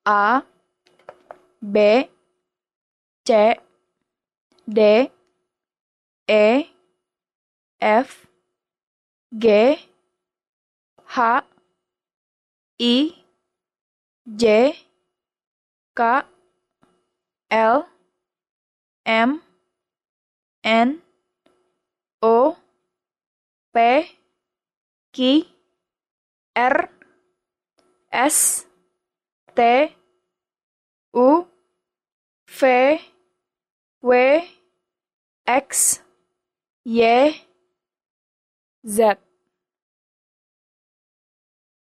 A, B, C, D, E, F, G, H, I, J, K, L, M, N, O, P, Q, R, S, T, U, V, W, X, Y, Z.